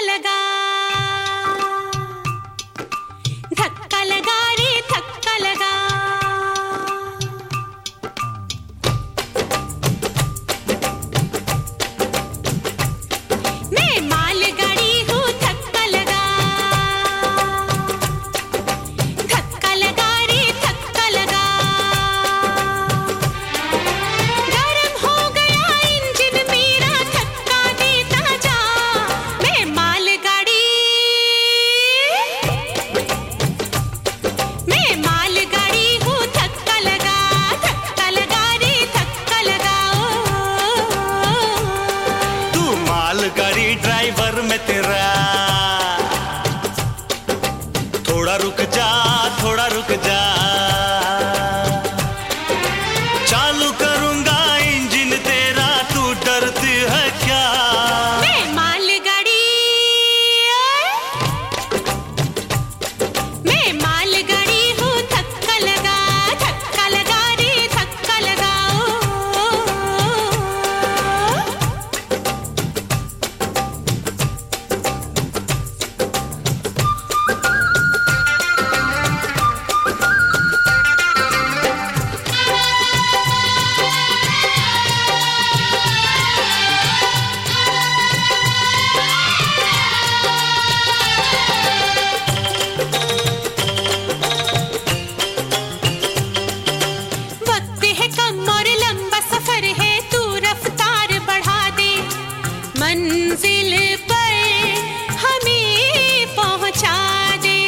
लगा, धक्का लगा रे धक्का लगा। मैं मालगाड़ी हूँ, धक्का लगा, धक्का लगा रे धक्का लगा। गरम हो गया इंजन मेरा, धक्का देता जा। मैं मालगाड़ी हूँ, धक्का लगा रे धक्का लगा। तू मालगाड़ी ड्राइवर मैं तेरा, थोड़ा रुक जा, थोड़ा रुक जा। चालू करूंगा इंजन तेरा, तू डरती है क्या? मैं मालगाड़ी हूँ, धक्का लगा रे धक्का लगा। वक्त है कम और लंबा सफर है, तू रफ्तार बढ़ा दे। मंजिल पर हमें पहुंचा दे।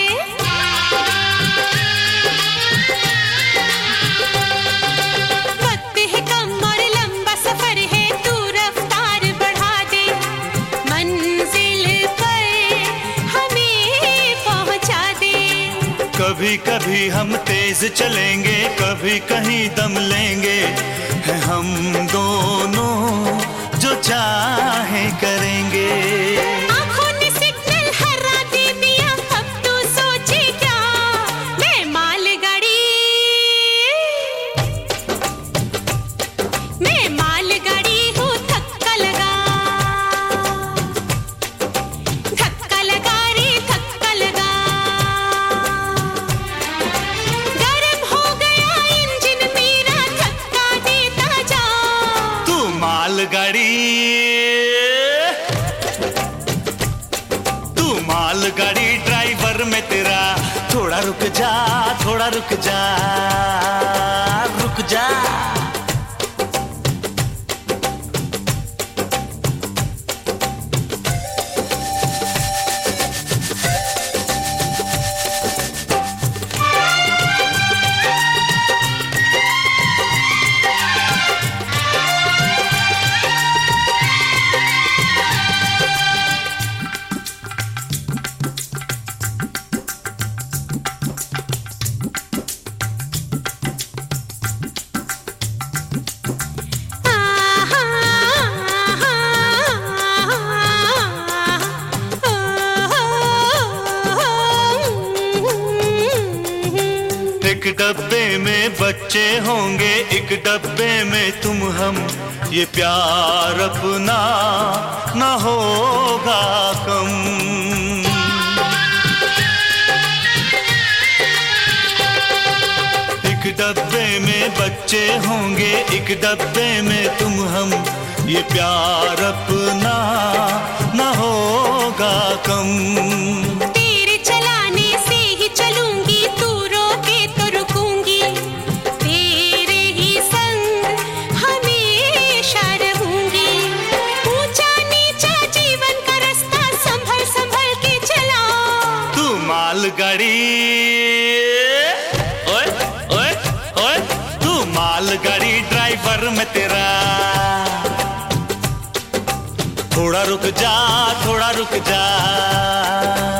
वक्त है कम और लंबा सफर है, तू रफ्तार बढ़ा दे। मंजिल पर हमें पहुंचा दे। कभी कभी हम तेज चलेंगे, कभी कहीं दम लेंगे। है हम दोनों जो चाहे करेंगे। आँखों ने सिग्नल हरा दे दिया, अब तू सोचे क्या? मैं मालगाड़ी हूँ, धक्का लगा रे धक्का लगा। गरम हो गया इंजन मेरा, धक्का देता जा। तू मालगाड़ी ड्राइवर मैं तेरा, थोड़ा रुक जा, थोड़ा रुक जा, रुक जा। एक डब्बे में बच्चे होंगे, एक डब्बे में तुम हम। ये प्यार अपना न होगा कम। एक डब्बे में बच्चे होंगे, एक डब्बे में तुम हम। ये प्यार अपना न होगा कम। तेरे चलाने से ही चलूंगी, तू रोके तो रुकूंगी। तेरे ही संग हमेशा रहूंगी। ऊंचा नीचा जीवन का रास्ता संभल संभल के चला। तू मालगाड़ी, ओए ओए ओए, तू मालगाड़ी ड्राइवर मैं तेरा। थोड़ा रुक जा, थोड़ा रुक जा।